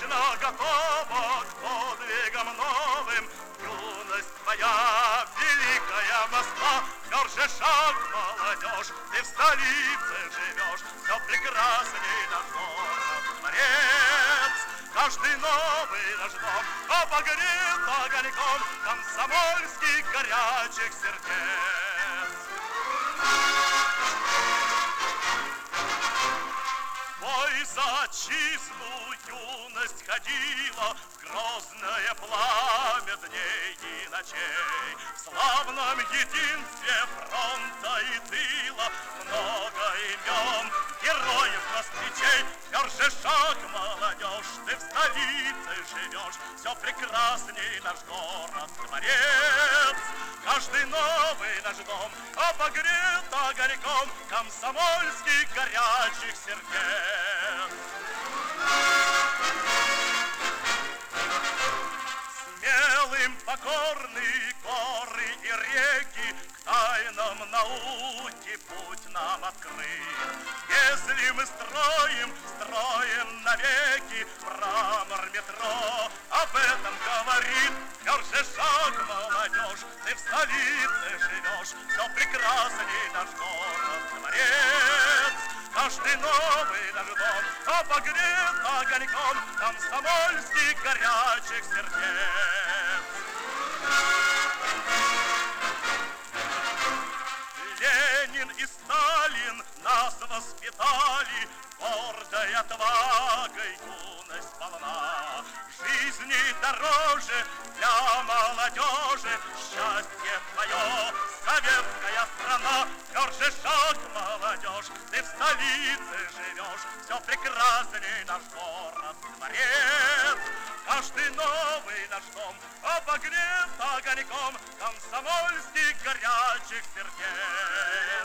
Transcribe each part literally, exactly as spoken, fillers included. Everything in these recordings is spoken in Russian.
вечно готова к подвигам новым. Юность твоя, великая Москва, тверже шаг, молодежь, ты в столице живешь, все прекрасней наш город дворец. Каждый новый наш дом обогрет огоньком комсомольских горячих сердец. Бой за отчизну юность ходила, в грозное пламя дней и ночей. В славном единстве фронта и тыла много имен героев-москвичей. Тверже шаг, молодежь, ты в столице живешь, все прекрасней наш город дворец. Каждый новый наш дом обогрет огоньком комсомольских горячих сердец. Смелым покорны горы и реки, к тайнам науки путь нам открыт. Если мы строим, строим навеки, мрамор метро об этом говорит. Тверже шаг, молодежь, ты в столице живешь, все прекрасней наш город дворец. Каждый новый наш дом обогрет огоньком комсомольских горячих сердец. Ленин и Сталин нас воспитали, гордой отвагой юность полна. Жизни дороже для молодежи, счастье твое, советская страна. Тверже шаг, молодежь, ты в столице живешь, все прекрасней наш город дворец. Каждый новый наш дом обогрет огоньком комсомольских горячих сердец.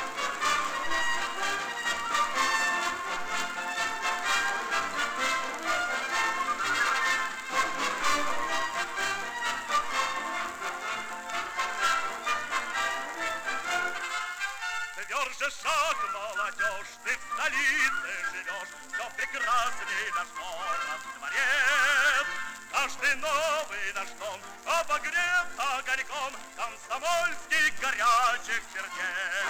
Тверже шаг, молодежь, ты в столице живешь, все прекрасней наш город дворец. Каждый новый наш дом обогрет огоньком комсомольских горячих сердец.